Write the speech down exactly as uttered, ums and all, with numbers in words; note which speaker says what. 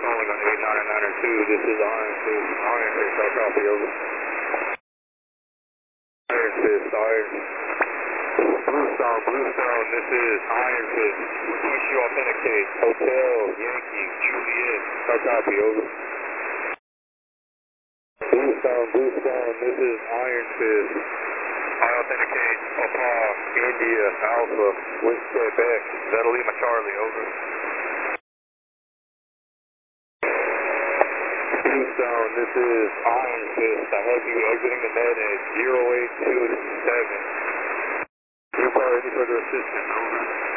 Speaker 1: calling on eight nine nine two. This is Iron Fist. Iron Fist, I'll copy over. Iron Fist, Iron. Bluestone, Bluestone, this is Iron Fist. Request you authenticate. Hotel, Yankee, Juliet. I'll copy over. Bluestone, Bluestone, this is Iron Fist. I authenticate. Papa, India, Alpha, West Quebec, Zeta Lima Charlie, over. Bluestone, this is Iron Fist. I have you exiting the net at zero eight two seven. Do you require any further assistance? Over.